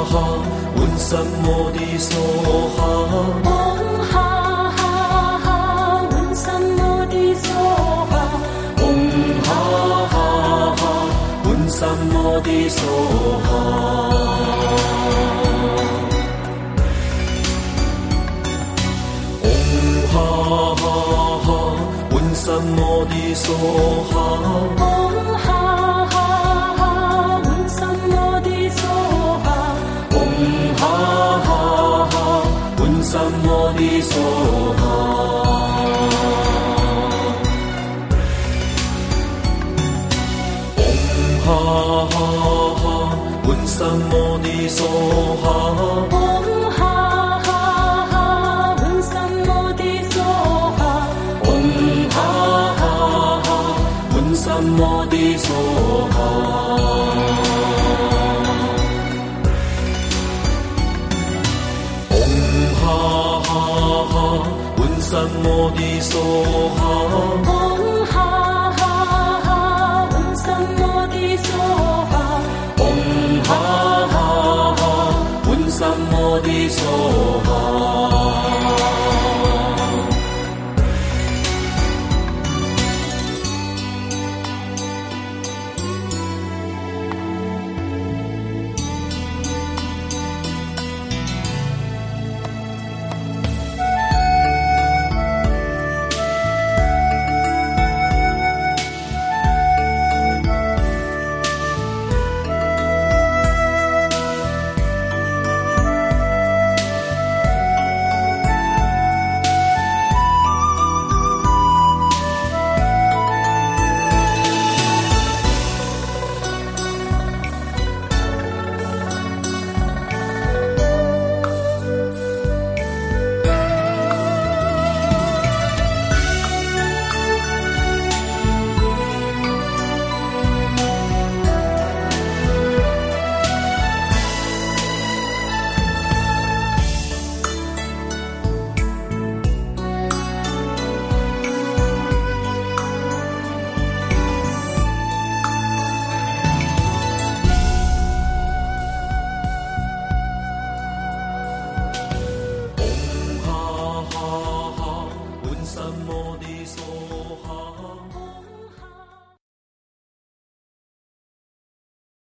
哈，闻三摩地梭哈。 嗡哈哈哈，闻三摩地梭哈。 嗡哈哈哈，闻三摩地梭哈。哈哈哈，闻三摩地梭哈。 嗡哈哈哈，闻三摩地梭哈。 嗡哈哈哈，闻三摩地梭哈。嗡哈哈哈，闻三摩地梭哈。 嗡哈哈哈，闻三摩地梭哈。 嗡哈哈哈，闻三摩地梭哈。嗡哈哈哈，闻三摩地梭哈。 嗡哈哈哈，闻三摩地梭哈。 嗡哈哈哈，闻三摩地梭哈。